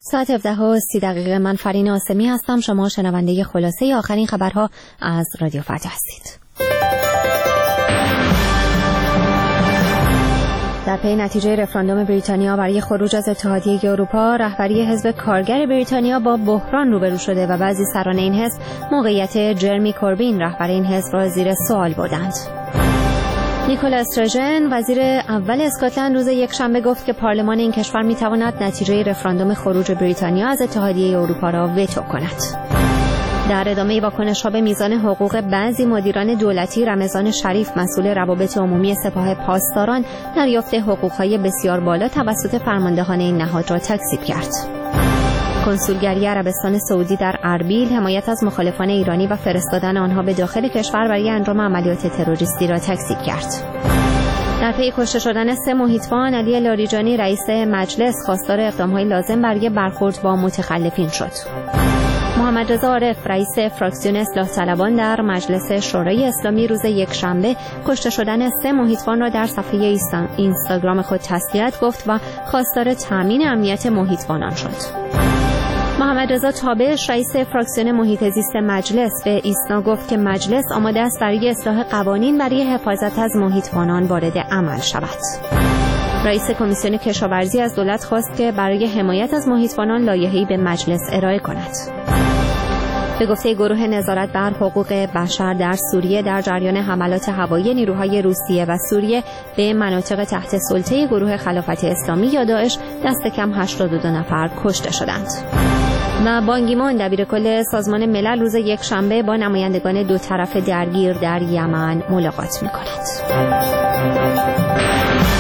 ساعت 17:30 من فرین آسمی هستم. شما شنونده خلاصه آخرین خبرها از رادیو فردا هستید. در پی نتیجه رفراندوم بریتانیا برای خروج از اتحادیه اروپا، رهبری حزب کارگر بریتانیا با بحران روبرو شده و بعضی سران این حزب موقعیت جرمی کوربین رهبر این حزب را زیر سوال بردند. نیکولا استرژن وزیر اول اسکاتلند روز یکشنبه گفت که پارلمان این کشور می‌تواند نتیجه رفراندوم خروج بریتانیا از اتحادیه اروپا را وتو کند. در ادامه واکنش‌ها به میزان حقوق بعضی مدیران دولتی، رمضان شریف مسئول روابط عمومی سپاه پاسداران دریافت حقوق‌های بسیار بالا توسط فرماندهان این نهاد را تکذیب کرد. کنسولگری عربستان سعودی در اربیل حمایت از مخالفان ایرانی و فرستادن آنها به داخل کشور برای انجام عملیات تروریستی را تکذیب کرد. در پی کشته شدن 3 محیط‌بان، علی لاریجانی رئیس مجلس خواستار اقدام‌های لازم برای برخورد با متخلفین شد. محمد رضا عارف رئیس فراکسیون اصلاح طلبان در مجلس شورای اسلامی روز یکشنبه کشته شدن 3 محیط‌بان را در صفحه اینستاگرام خود تسلیت گفت و خواستار تامین امنیت محیط‌بانان شد. محمد رضا تابش رئیس فراکسیون محیط زیست مجلس به ایسنا گفت که مجلس آماده است برای اصلاح قوانین برای حفاظت از محیط‌بانان وارد عمل شود. رئیس کمیسیون کشاورزی از دولت خواست که برای حمایت از محیط‌بانان لایحه‌ای به مجلس ارائه کند. به گفته گروه نظارت بر حقوق بشر در سوریه، در جریان حملات هوایی نیروهای روسیه و سوریه به مناطق تحت سلطه گروه خلافت اسلامی یا داعش دست کم 82 نفر کشته شدند. و بان کی مون دبیرکل سازمان ملل روز یکشنبه با نمایندگان دو طرف درگیر در یمن ملاقات می‌کند.